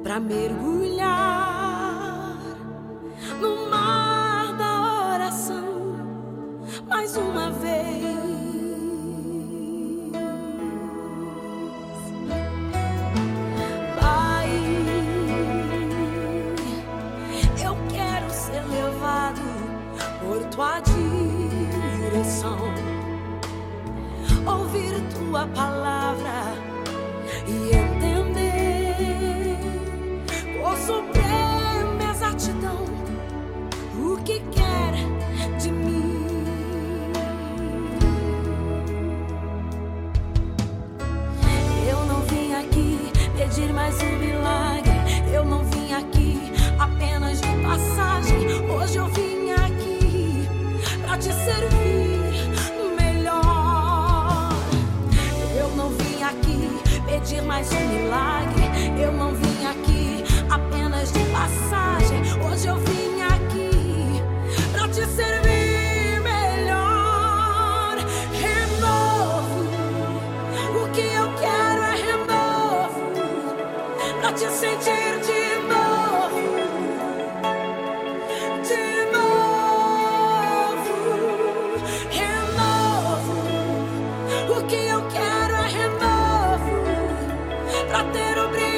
pra mergulhar no mar da oração mais uma vez. Pai, eu quero ser levado por tua direção, ouvir tua palavra e entender com suprema exatidão o que quer de mim. Eu não vim aqui pedir mais um milagre, eu não vim aqui apenas de passagem. Hoje eu vim aqui pra te servir melhor. Eu não vim aqui pedir mais um milagre, eu não vim aqui apenas de passagem. Hoje eu vim aqui pra te servir melhor. Renovo, o que eu quero é renovo, pra te sentir de novo, de novo. Renovo, o que eu quero é renovo, pra ter o brilho